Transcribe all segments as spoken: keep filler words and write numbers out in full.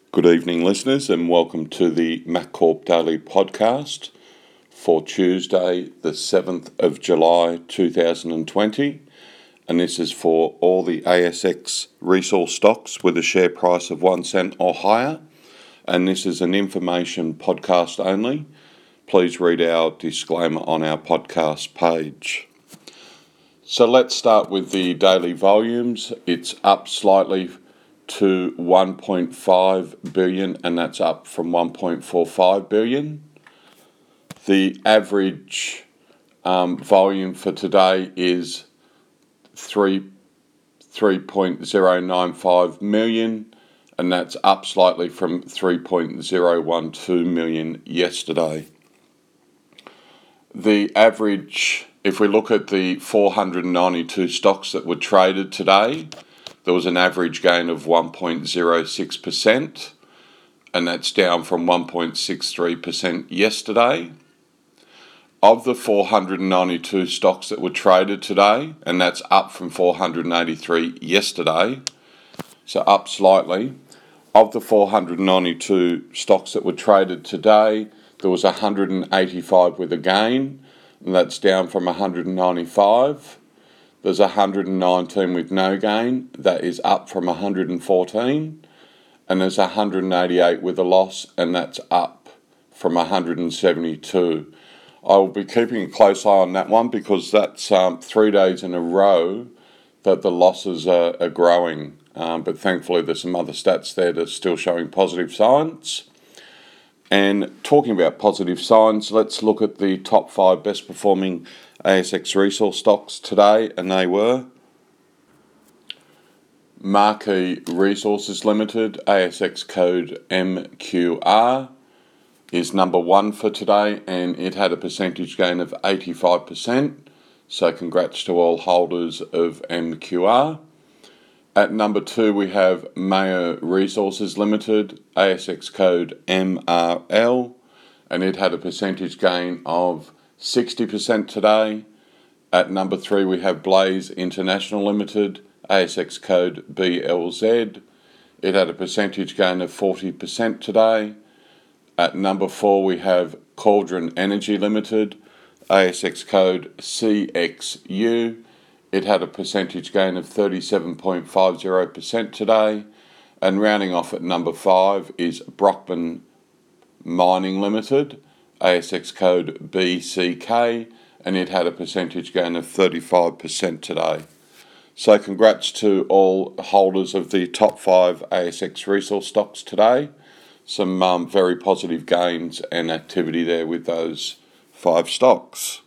Good evening, listeners, and welcome to the MacCorp Daily Podcast for Tuesday, the seventh of July, two thousand twenty. And this is for all the A S X resource stocks with a share price of one cent or higher. And this is an information podcast only. Please read our disclaimer on our podcast page. So let's start with the daily volumes. It's up slightly to one point five billion, and that's up from one point four five billion. The average um, volume for today is three three point zero nine five million, and that's up slightly from three point zero one two million yesterday. The average, if we look at the four hundred ninety-two stocks that were traded today, there was an average gain of one point zero six percent, and that's down from one point six three percent yesterday. Of the four hundred ninety-two stocks that were traded today, and that's up from four hundred eighty-three yesterday, so up slightly. Of the four hundred ninety-two stocks that were traded today, there was one hundred eighty-five with a gain, and that's down from one hundred ninety-five. There's one hundred nineteen with no gain, that is up from one hundred fourteen. And there's one hundred eighty-eight with a loss, and that's up from one hundred seventy-two. I will be keeping a close eye on that one because that's um, three days in a row that the losses are, are growing. Um, but thankfully there's some other stats there that are still showing positive signs. And talking about positive signs, let's look at the top five best performing A S X resource stocks today, and they were Marquee Resources Limited, A S X code M Q R, is number one for today, and it had a percentage gain of eighty-five percent. So congrats to all holders of M Q R. At number two, we have Mayo Resources Limited, A S X code M R L, and it had a percentage gain of sixty percent today. At number three, we have Blaze International Limited, A S X code B L Z. It had a percentage gain of forty percent today. At number four, we have Cauldron Energy Limited, A S X code C X U. It had a percentage gain of thirty-seven point five zero percent today. And rounding off at number five is Brockman Mining Limited, A S X code B C K, and it had a percentage gain of thirty-five percent today. So congrats to all holders of the top five A S X resource stocks today. Some um, very positive gains and activity there with those five stocks.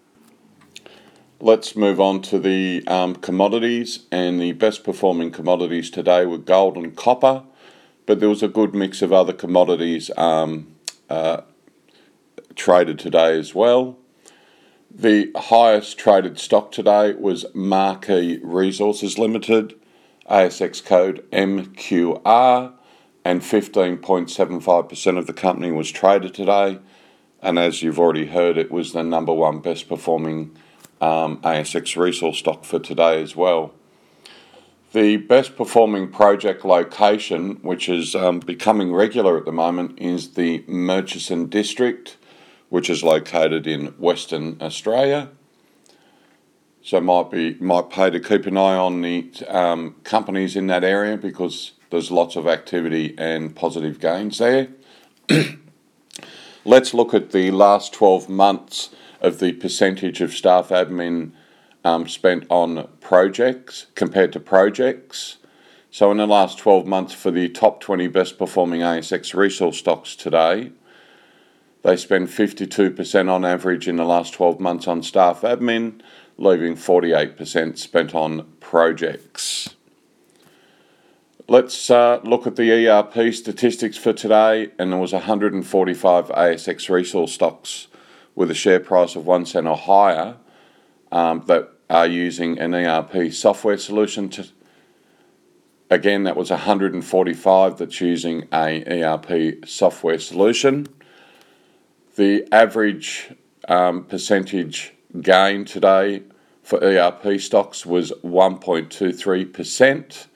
Let's move on to the um, commodities, and the best performing commodities today were gold and copper, but there was a good mix of other commodities um, uh, traded today as well. The highest traded stock today was Marquee Resources Limited, A S X code M Q R, and fifteen point seven five percent of the company was traded today. And as you've already heard, it was the number one best performing um, A S X resource stock for today as well. The best performing project location, which is um, becoming regular at the moment, is the Murchison District, which is located in Western Australia. So might be might pay to keep an eye on the um, companies in that area because there's lots of activity and positive gains there. Let's look at the last twelve months of the percentage of staff admin um, spent on projects compared to projects. So in the last twelve months for the top twenty best performing A S X resource stocks today, they spend fifty-two percent on average in the last twelve months on staff admin, leaving forty-eight percent spent on projects. Let's uh, look at the E R P statistics for today, and there was one hundred forty-five A S X resource stocks with a share price of one cent or higher um, that are using an E R P software solution. To, again, that was one hundred forty-five that's using a E R P software solution. The average um, percentage gain today for E R P stocks was one point two three percent.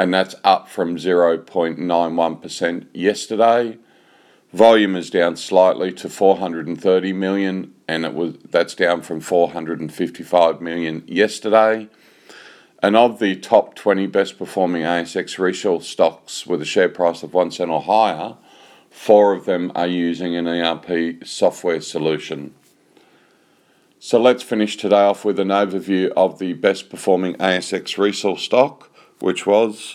and that's up from zero point nine one percent yesterday. Volume is down slightly to four hundred thirty million, and it was that's down from four hundred fifty-five million yesterday. And of the top twenty best performing A S X resource stocks with a share price of one cent or higher, four of them are using an E R P software solution. So let's finish today off with an overview of the best performing A S X resource stock, which was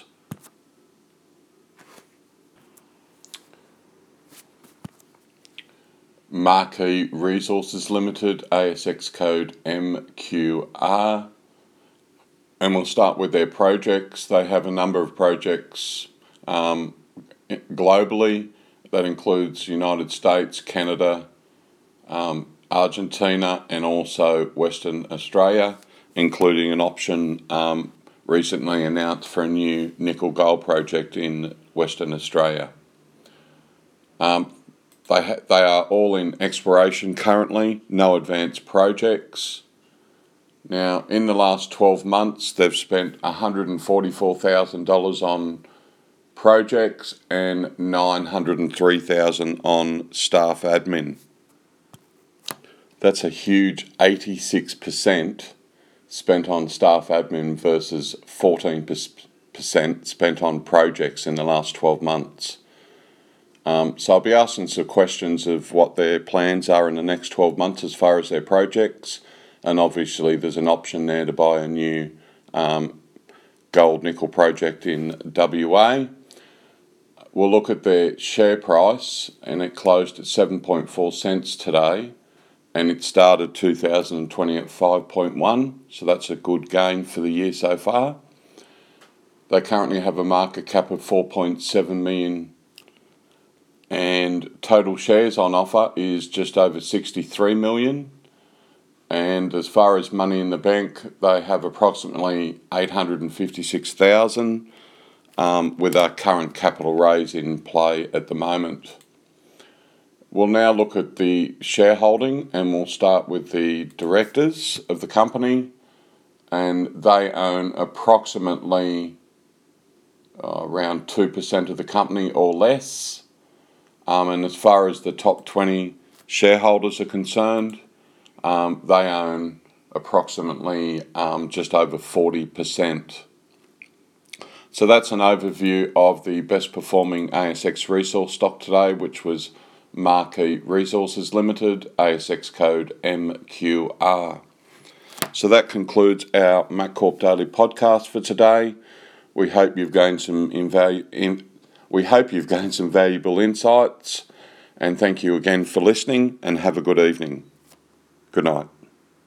Marquee Resources Limited, A S X code M Q R. And we'll start with their projects. They have a number of projects um, globally. That includes United States, Canada, um, Argentina, and also Western Australia, including an option um, recently announced for a new nickel gold project in Western Australia. Um, they, ha- they are all in exploration currently, no advanced projects. Now, in the last twelve months, they've spent one hundred forty-four thousand dollars on projects and nine hundred three thousand dollars on staff admin. That's a huge eighty-six percent spent on staff admin versus fourteen percent spent on projects in the last twelve months. Um, so I'll be asking some questions of what their plans are in the next twelve months as far as their projects. And obviously there's an option there to buy a new um, gold nickel project in W A. We'll look at their share price, and it closed at seven point four cents today, and it started two thousand twenty at five point one, so that's a good gain for the year so far. They currently have a market cap of four point seven million, and total shares on offer is just over sixty-three million. And as far as money in the bank, they have approximately eight hundred fifty-six thousand um, with our current capital raise in play at the moment. We'll now look at the shareholding, and we'll start with the directors of the company, and they own approximately uh, around two percent of the company or less. Um, and as far as the top twenty shareholders are concerned, Um, they own approximately um, just over forty percent. So that's an overview of the best performing A S X resource stock today, which was Marquee Resources Limited, A S X code M Q R. So that concludes our MacCorp Daily podcast for today. We hope you've gained some invalu- in, we hope you've gained some valuable insights, and thank you again for listening, and have a good evening. Good night.